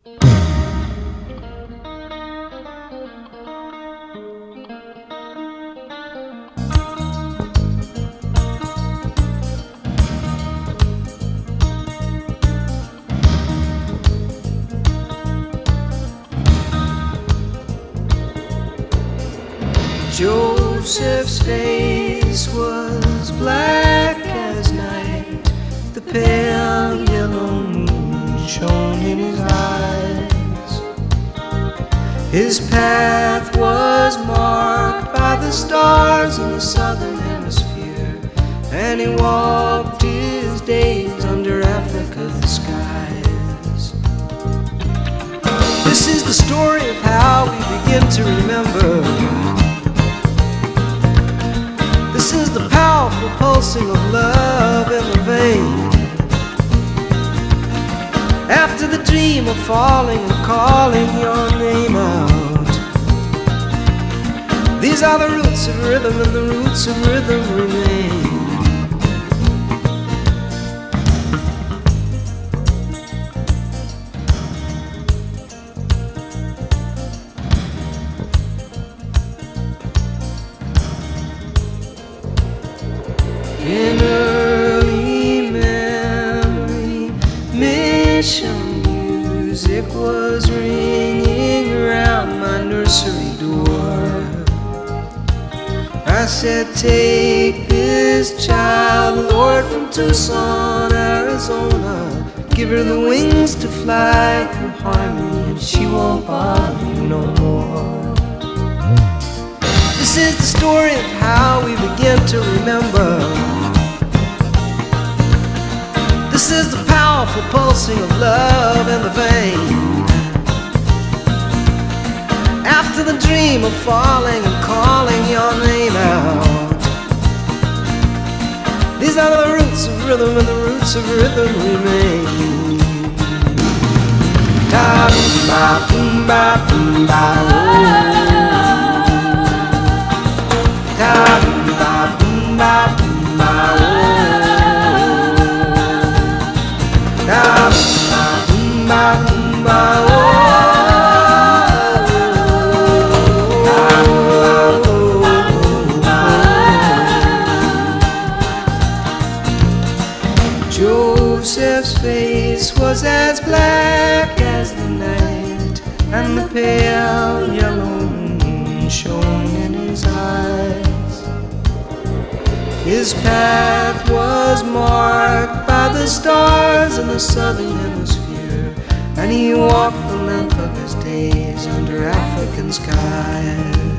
Joseph's face was black as night. The pale yellow moon shone in his eyes. His path was marked by the stars in the southern hemisphere, and he walked his days under Africa's skies. This is the story of how we begin to remember. This is the powerful pulsing of love in the vein. After the dream of falling and calling your name out, these are the roots of rhythm, and the roots of rhythm remain. In early memory, mission music was ringing around my nursery door. I said, take this child, Lord, from Tucson, Arizona. Give her the wings to fly through harmony, and she won't bother you no more. This is the story of how we begin to remember. This is the powerful pulsing of love in the vein. After the dream of falling and calling your name out, these are the roots of rhythm, and the roots of rhythm remain. Ta-boom-ba, boom-ba, boom-ba, oh. Ta-boom-ba, boom-ba, boom-ba, oh. Joseph's face was as black as the night, and the pale yellow moon shone in his eyes. His path was marked by the stars in the southern hemisphere, and he walked the length of his days under African skies.